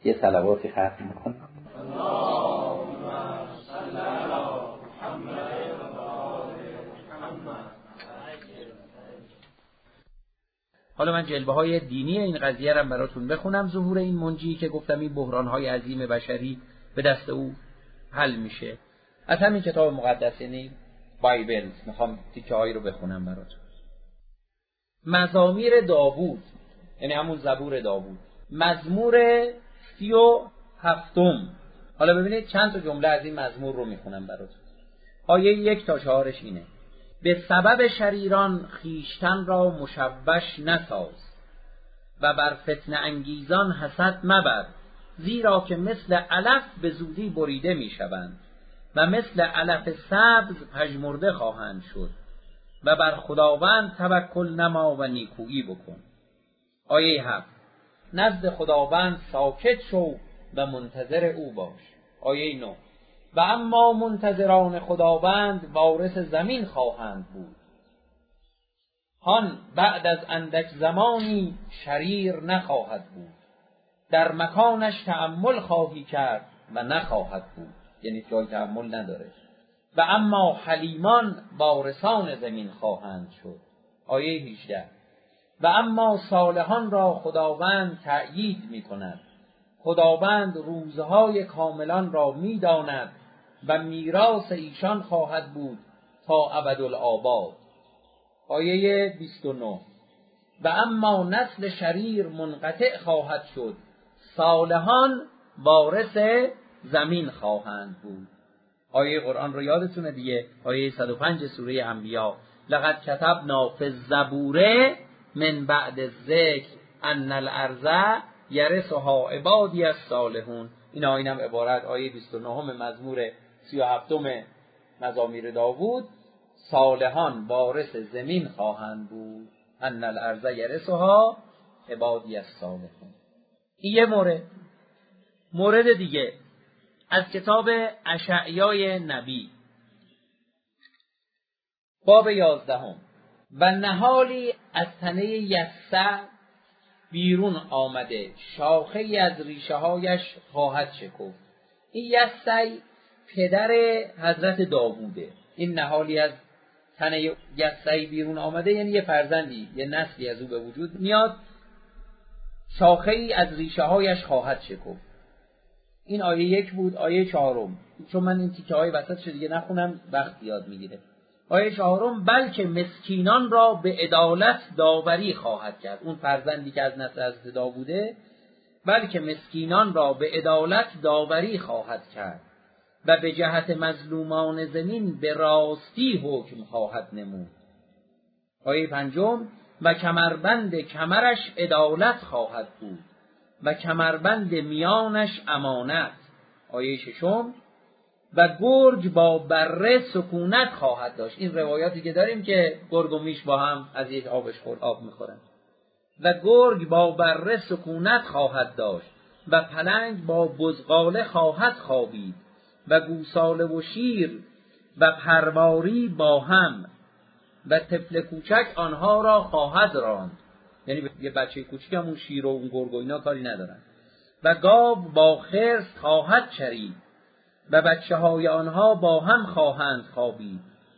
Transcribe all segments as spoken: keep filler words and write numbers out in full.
یه صلواتی ختم میکنم. حالا من جلوه های دینی این قضیه رو براتون بخونم. ظهور این منجی که گفتم این بحران های عظیم بشری به دست او حل میشه. از همین کتاب مقدس یعنی بایبل میخوام تیکه هایی رو بخونم براتون. مزامیر داوود یعنی همون زبور داوود، مزمور سی و هفتم. حالا ببینید چند تا جمله از این مزمور رو میخونم براتون. آیه یک تا چهارش اینه: به سبب شریران خیشتن را مشوش نساز و بر فتنه انگیزان حسد مبر، زیرا که مثل علف به زودی بریده میشوند و مثل علف سبز پژمرده خواهند شد و بر خداوند توکل نما و نیکویی بکن. آیه هفت: نزد خداوند ساکت شو و منتظر او باش. آیه نه: و اما منتظران خداوند وارث زمین خواهند بود، هان بعد از اندک زمانی شریر نخواهد بود، در مکانش تأمل خواهی کرد و نخواهد بود، یعنی جای تأمل نداره. و اما حلیمان وارثان زمین خواهند شد. آیه هجده: و اما صالحان را خداوند تأیید می کند، خداوند روزهای کاملان را می داند و میراث ایشان خواهد بود تا ابدالآباد. آیه بیست و نه: و اما نسل شریر منقطع خواهد شد، صالحان وارث زمین خواهند بود. آیه قرآن رو یادتونه دیگه، آیه صد و پنج سوره انبیاء: لقد کتبنا فی الزبور من بعد الذکر ان الارض یرثها عبادی الصالحون. این آیه هم عبارت آیه بیست و نه مزمور سی و هفتم مزامیر داوود: صالحان وارث زمین خواهند بود، ان الارض یرثها عبادی الصالحون. این یه مورد. مورد دیگه از کتاب اشعیای نبی، باب یازدهم: و نهالی از تنه یسع بیرون آمده، شاخه ای از ریشه هایش خواهد شکفت. این یسع پدر حضرت داووده. این نهالی از تنه یسع بیرون آمده یعنی یه فرزندی، یه نسلی از او به وجود میاد، شاخه ای از ریشه هایش خواهد شکفت. این آیه یک بود. آیه چهارم، چون من این تیکه های وسطش دیگه نخونم وقت یاد میگیره. آیه چهارم: بلکه مسکینان را به عدالت داوری خواهد کرد. اون فرزندی که از نسل حضرت داووده، بلکه مسکینان را به عدالت داوری خواهد کرد و به جهت مظلومان زمین به راستی حکم خواهد نمود. آیه پنجم: و کمربند کمرش عدالت خواهد بود و کمربند میانش امانت. آیه ششم: و گرگ با بره سکونت خواهد داشت. این روایاتی که داریم که گرگ و میش با هم از یک آبش خورد آب میخورن. و گرگ با بره سکونت خواهد داشت و پلنگ با بزغاله خواهد خوابید و گوساله و شیر و پرواری با هم و طفل کوچک آنها را خواهد راند. یعنی یه بچه کوچیک هم اون شیر و اون گرگ و اینا کاری ندارن. و گاو با خرس خواهد چرید و بچه های آنها با هم خواهند خوابید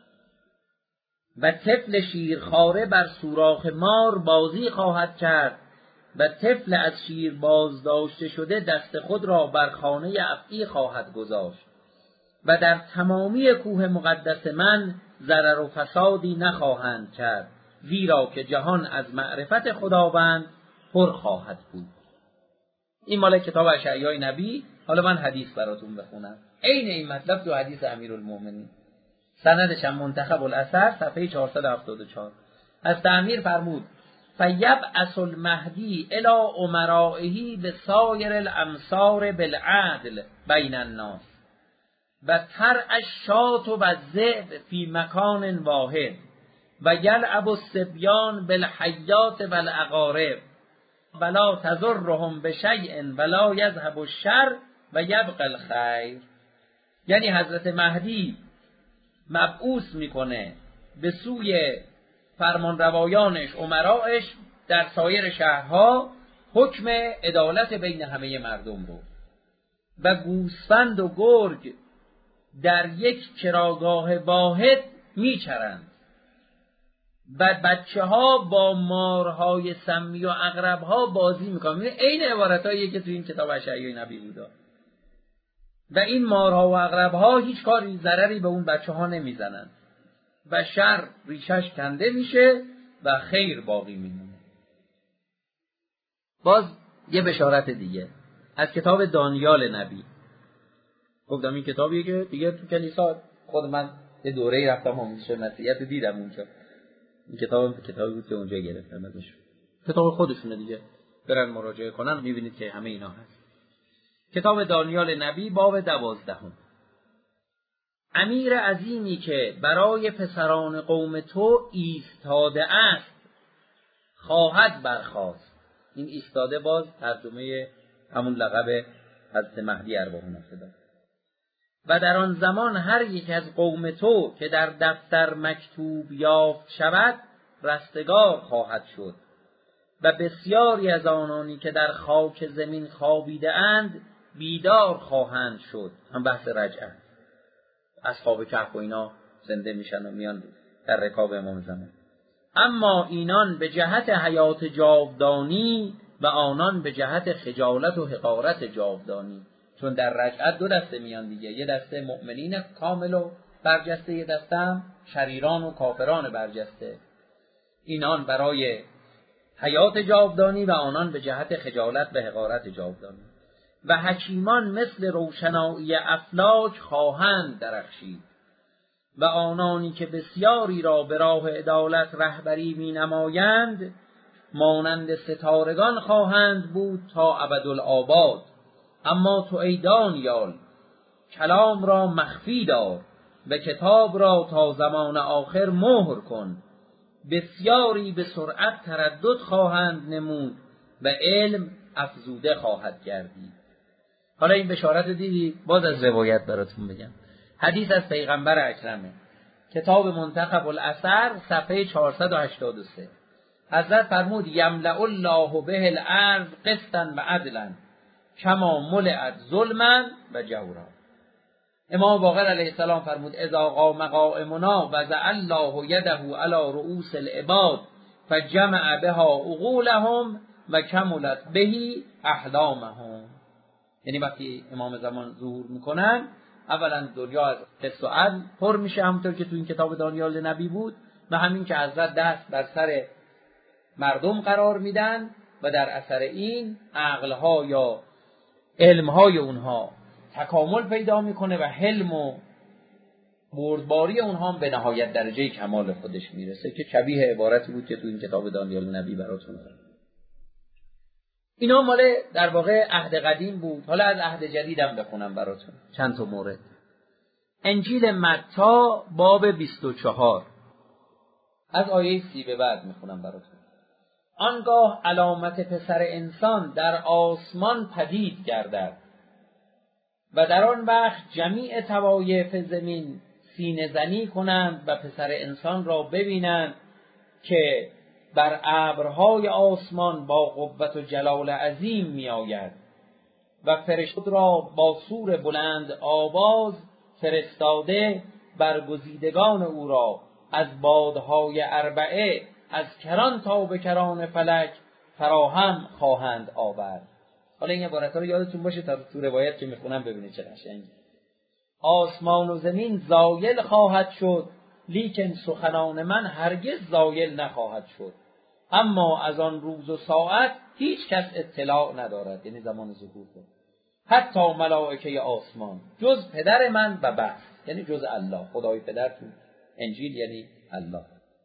و طفل شیرخواره بر سوراخ مار بازی خواهد کرد و طفل از شیر بازداشته شده دست خود را بر خانه افعی خواهد گذاشت و در تمامی کوه مقدس من ضرر و فسادی نخواهند کرد، زیرا که جهان از معرفت خداوند پر خواهد بود. این مال کتاب اشعیای نبی. حالا من حدیث براتون بخونم. عین این مطلب تو حدیث امیرالمومنین، سندش هم منتخب الاثر، صفحه چهارصد و هفتاد و چهار. از تعمیر فرمود: فیبعث المهدی الی امرائه بسایر الامصار بالعدل بین الناس و ترعى الشاة و الذئب فی مکان واحد و یلعب الصبیان بالحیات و العقارب ولا تضرهم بشیء ولا یذهب الشر و یبقى الخیر. یعنی حضرت مهدی مبعوث میکنه به سوی فرمانروایانش، امرایش در سایر شهرها، حکم عدالت بین همه مردم رو و گوسفند و گرگ در یک چراگاه واحد میچرند و بچه ها با مارهای سمی و عقرب‌ها بازی میکنن. این عبارتاییه که تو این کتاب اشعیای نبی بوده و این مارها و عقرب‌ها هیچ کاری ضرری به اون بچه ها نمیزنن و شر ریشش کنده میشه و خیر باقی میمونه. باز یه بشارت دیگه از کتاب دانیال نبی. گفتم این کتابیه که دیگه تو کلیسا خود من یه دوره‌ای رفتم آموزش مسیحیت دیدم اونجا. این کتاب کتابی بود که اونجا گرفتم ازش. کتاب خودشونه دیگه. برن مراجعه کنن میبینید که همه اینا هست. کتاب دانیال نبی باب دوازدهم. امیر عظیمی که برای پسران قوم تو ایستاده است خواهد برخاست. این ایستاده باز ترجمه همون لقب حضرت مهدی ارواح نفسه. و در آن زمان هر یک از قوم تو که در دفتر مکتوب یافت شود رستگار خواهد شد و بسیاری از آنانی که در خاک زمین خوابیده اند بیدار خواهند شد. هم بحث رجعه، اصحاب کهف و اینا زنده میشن و میان در رکاب امام زمان. اما اینان به جهت حیات جاودانی و آنان به جهت خجالت و حقارت جاودانی. چون در رجعت دو دسته میان دیگه، یه دسته مؤمنین کامل و برجسته، یه دسته هم شریران و کافران برجسته. اینان برای حیات جاودانی و آنان به جهت خجالت و حقارت جاودانی. و حکیمان مثل روشنایی افلاک خواهند درخشید و آنانی که بسیاری را به راه عدالت رهبری می نمایند مانند ستارگان خواهند بود تا ابدالآباد. اما تو ای دانیال کلام را مخفی دار و کتاب را تا زمان آخر مهر کن. بسیاری به سرعت تردد خواهند نمود و علم افزوده خواهد گردید. حالا این بشارت دیدی؟ باز از روایت براتون بگم. حدیث از پیغمبر اکرمه، کتاب منتخب الاثر صفحه چهارصد و هشتاد و سه. حضرت فرمود یملأ الله به الارض قسطا و عدلا کما ملئت ظلما و جورا. امام باقر علیه السلام فرمود اذا قام قائمنا وضع الله یده علی رؤوس العباد فجمع بها عقولهم و کملت به احلامهم. یعنی وقتی امام زمان ظهور میکنن اولا دنیا از قسط و عدل پر میشه، همونطور که تو این کتاب دانیال نبی بود، و همین که حضرت دست بر سر مردم قرار میدن و در اثر این عقلها یا علمهای اونها تکامل پیدا میکنه و حلم و بردباری اونها به نهایت درجه کمال خودش میرسه، که شبیه عبارتی بود که تو این کتاب دانیال نبی براتون دارم. اینا مال در واقع عهد قدیم بود. حالا از عهد جدیدم بخونم براتون چند تا مورد. انجیل متی باب بیست و چهار از آیه سی به بعد میخونم براتون. آنگاه علامت پسر انسان در آسمان پدید گردد و در آن وقت جمیع طوایف زمین سینه زنی کنند و پسر انسان را ببینند که بر ابرهای آسمان با قوت و جلال عظیم می آید و فرشتگان را با سور بلند آواز فرستاده برگزیدگان او را از بادهای اربعه از کران تا به کران فلک فراهم خواهند آورد. حالا این عبارت ها رو یادتون باشه تا تو روایت که میخونم ببینید چه قشنگه. آسمان و زمین زایل خواهد شد لیکن سخنان من هرگز زایل نخواهد شد. اما از آن روز و ساعت هیچ کس اطلاع ندارد، یعنی زمان ظهور بود، حتی ملائکه آسمان جز پدر من و بس، یعنی جز الله. خدای پدر تو انجیل یعنی الله.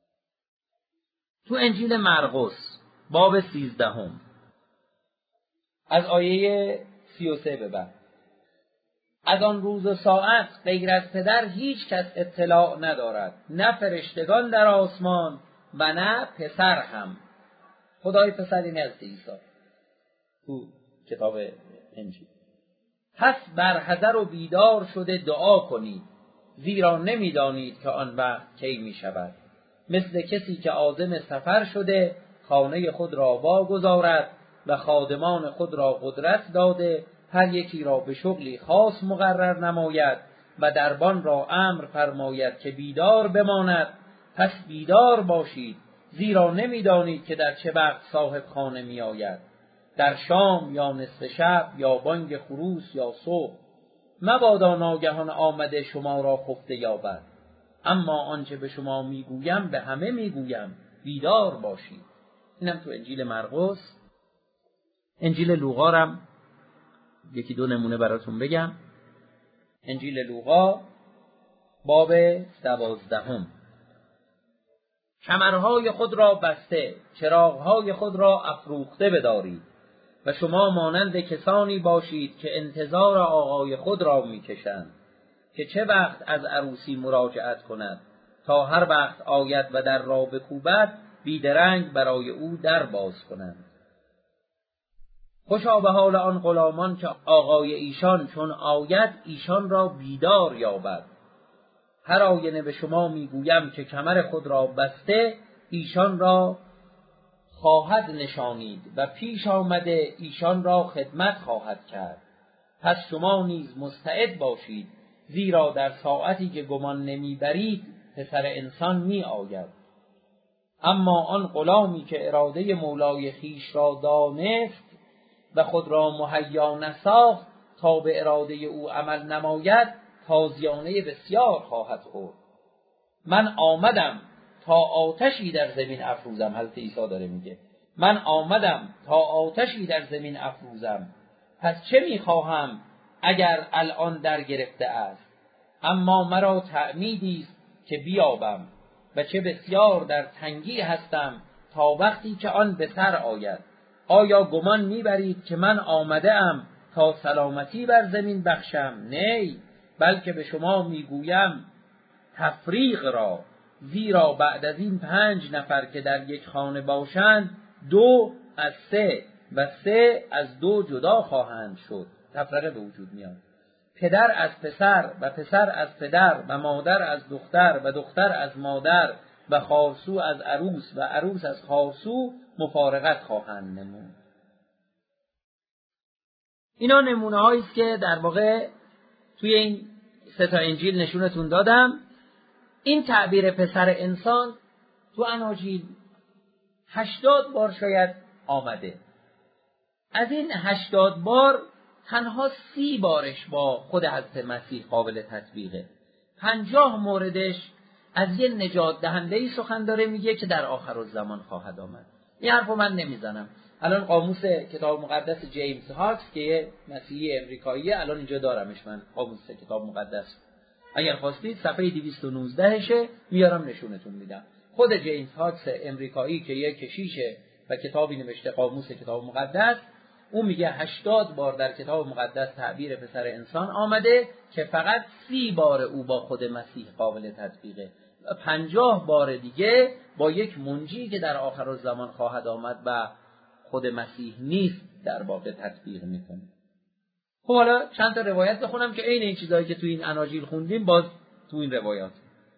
تو انجیل مرقس باب سیزدهم از آیه سی و سه به بعد. از آن روز و ساعت غیر از پدر هیچ کس اطلاع ندارد، نه فرشتگان در آسمان و نه پسر هم. خدای پسر این از عیسی تو کتاب انجیل. پس بر حذر و بیدار شده دعا کنید، زیرا نمیدانید که آن وقت کی می شود. مثل کسی که عازم سفر شده خانه خود را واگذارد و خادمان خود را قدرت داده هر یکی را به شغلی خاص مقرر نماید و دربان را امر فرماید که بیدار بماند. پس بیدار باشید، زیرا نمیدانید که در چه وقت صاحب خانه می آید، در شام یا نصف شب یا بانگ خروس یا صبح. مبادا ناگهان آمده شما را خفته یابد. اما آنچه به شما میگویم به همه میگویم، بیدار باشید. اینم تو انجیل مرقس. انجیل لوقا رم یکی دو نمونه براتون بگم. انجیل لوقا باب دوازدهم. کمرهای خود را بسته، چراغهای خود را افروخته بدارید و شما مانند کسانی باشید که انتظار آقای خود را میکشند که چه وقت از عروسی مراجعت کند تا هر وقت آید و در را بکوبد بیدرنگ برای او در باز کنند. خوشا به حال آن غلامان که آقای ایشان چون آید ایشان را بیدار یابد. هر آینه به شما میگویم که کمر خود را بسته ایشان را خواهد نشانید و پیش آمده ایشان را خدمت خواهد کرد. پس شما نیز مستعد باشید، زیرا در ساعتی که گمان نمیبرید پسر انسان می آید. اما آن غلامی که اراده مولای خیش را دانست و خود را مهیا نساخت تا به اراده او عمل نماید، تازیانه بسیار خواهد خورد. من آمدم تا آتشی در زمین افروزم. حضرت عیسی داره میگه من آمدم تا آتشی در زمین افروزم. پس چه میخواهم اگر الان در گرفته است؟ اما مرا تعمیدی است که بیابم و چه بسیار در تنگی هستم تا وقتی که آن به سر آید. آیا گمان میبرید که من آمده ام تا سلامتی بر زمین بخشم؟ نه، بلکه به شما میگویم تفریق را، زیرا بعد از این پنج نفر که در یک خانه باشند دو از سه و سه از دو جدا خواهند شد. تفرقه به وجود میاد. پدر از پسر و پسر از پدر و مادر از دختر و دختر از مادر و خارسو از عروس و عروس از خارسو مفارقت خواهند نمود. اینا نمونه هایی است که در واقع توی این سه تا انجیل نشونتون دادم. این تعبیر پسر انسان تو اناجیل هشتاد بار شاید آمده. از این هشتاد بار تنها سی بارش با خود حضرت مسیح قابل تطبیقه. پنجاه موردش از یه نجات دهنده‌ای سخن داره، میگه که در آخرالزمان خواهد آمد. این حرفو من نمیزنم. الان قاموس کتاب مقدس جیمز هاکس که یه مسیحی امریکاییه، الان اینجا دارمش من قاموس کتاب مقدس. اگر خواستید صفحه دویست و نوزده شه میارم نشونتون میدم. خود جیمز هاکس امریکایی که یه کشیشه و کتابی نوشته قاموس کتاب مقدس، اون میگه هشتاد بار در کتاب مقدس تعبیر پسر انسان آمده که فقط سی بار او با خود مسیح قابل تطبیقه و پنجاه بار دیگه با یک منجی که در آخرالزمان خواهد آمد و خود مسیح نیست در واقع تطبیق میکنه. خب حالا چند تا روایت بخونم که عین این چیزایی که تو این اناجیل خوندیم باز تو این روایات.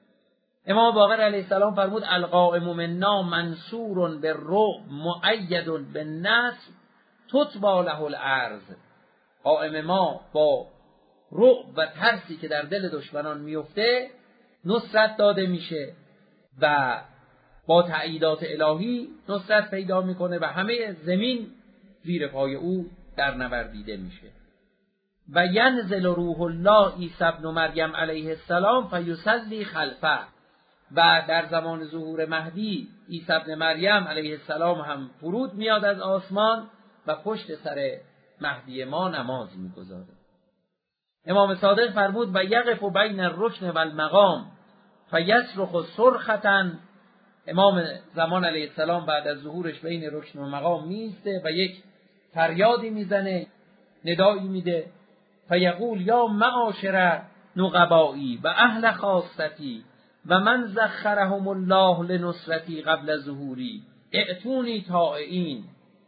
امام باقر علیه السلام فرمود القائم منا منصور بالرعب مؤید بالنصر تطبع له الارض. قائم ما با رعب و ترسی که در دل دشمنان میفته نصرت داده میشه و با تأییدات الهی نصرت پیدا میکنه و همه زمین زیر پای او در نوردیده میشه. و ینزل روح الله عیسی ابن مریم علیه السلام فیصلی خلفه. و در زمان ظهور مهدی عیسی ابن مریم علیه السلام هم فرود میاد از آسمان و پشت سر مهدی ما نماز میگذاره. امام صادق فرمود و یقف بین الرکن و المقام فیصرخ صرخة. امام زمان علیه السلام بعد از ظهورش بین رکن و مقام میسته و یک فریادی میزنه، ندایی میده، فیقول یا معاشر نقبایی و اهل خاصتی و من زخرهم الله لنصرتی قبل ظهوری ائتونی طائعین.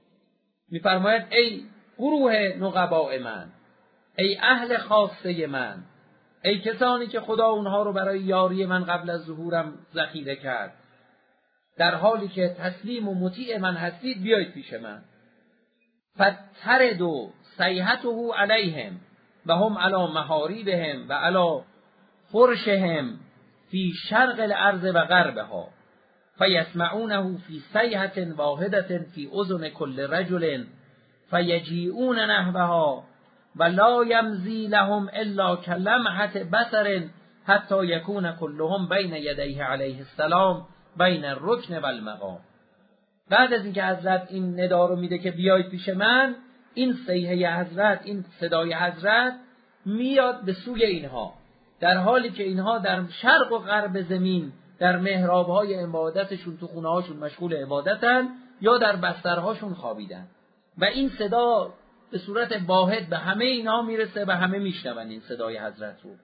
میفرماید ای گروه نقباء من، ای اهل خاصه من، ای کسانی که خدا اونها رو برای یاری من قبل از ظهورم ذخیره کرد، در حالی که تسلیم و مطیع من هستید بیایید پیش من. فتردوا صیحته علیهم و هم علی محاریبهم و علی فرشهم فی شرق الارض و غربها فیسمعونه فی صیحة واحدة فی اذن کل رجل فیجیئون نحوها و لا یمضی لهم الا کلمحة بصر حتی یکون کلهم بین یدیه علیه السلام بین الرکن و المقام. بعد از اینکه حضرت این ندا رو میده که بیایید پیش من، این صیحه حضرت، این صدای حضرت میاد به سوی اینها، در حالی که اینها در شرق و غرب زمین در محراب‌های عبادتشون تو خونه‌هاشون مشغول عبادتن یا در بسترهاشون خوابیدن و این صدا به صورت واحد به همه اینها میرسه و همه میشنون این صدای حضرت رو.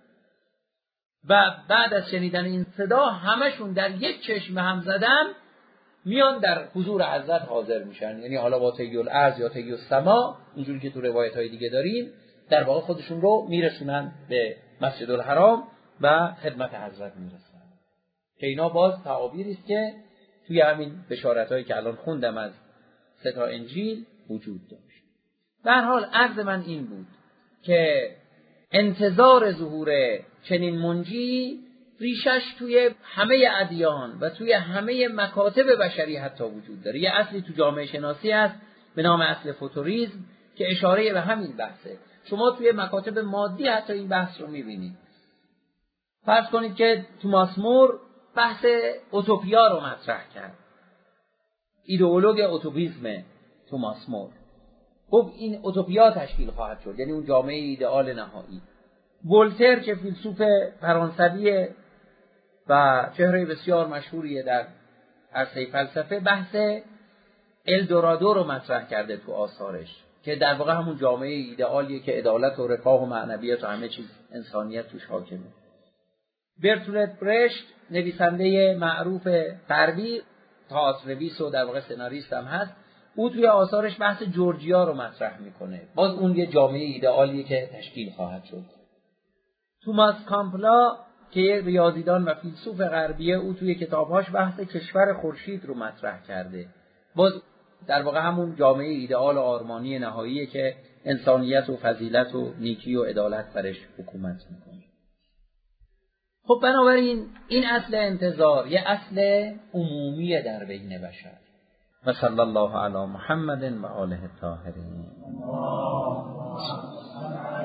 و بعد از شنیدن این صدا همشون در یک چشم هم زدن میان در حضور حضرت حاضر میشن، یعنی حالا با طی الارض یا طی السما، اینجوری که تو روایت های دیگه داریم، در واقع خودشون رو میرسونن به مسجد الحرام و خدمت حضرت میرسن. که اینا باز تعابیری است که توی همین بشارت هایی که الان خوندم از سه تا انجیل وجود داشت. به هر حال عرض من این بود که انتظار ظهور چنین منجی ریشش توی همه ادیان و توی همه مکاتب بشری حتی وجود داره. یه اصلی تو جامعه شناسی هست به نام اصل فوتوریسم که اشاره به همین بحثه. شما توی مکاتب مادی حتی این بحث رو میبینید. فرض کنید که توماس مور بحث اوتوپیا رو مطرح کرد، ایدئولوژی اوتوپیسم توماس مور. خب این اوتوپیا تشکیل خواهد شد، یعنی اون جامعه ایدئال نهایی. ولتر که فیلسوف فرانسوی و چهره بسیار مشهوریه در عرصه فلسفه، بحث الدورادو رو مطرح کرده تو آثارش که در واقع همون جامعه ایدئالیه که عدالت و رفاه و معنویت و همه چیز انسانیت توش حاکمه. برتولت برشت نویسنده معروف غربی، تئاترنویس و در واقع سناریست هم هست، او توی آثارش بحث جورجیا رو مطرح میکنه. باز اون یه جامعه ایدئالیه که تشکیل خواهد شد. توماس کامپلا که یه ریاضیدان و فیلسوف غربیه، او توی کتابهاش بحث کشور خورشید رو مطرح کرده. باز در واقع همون جامعه ایدئال و آرمانی نهاییه که انسانیت و فضیلت و نیکی و عدالت برش حکومت میکنه. خب بنابراین این اصل انتظار یه اصل عمومی در بین بشر. و صلی الله علی محمد و آله الطاهرین.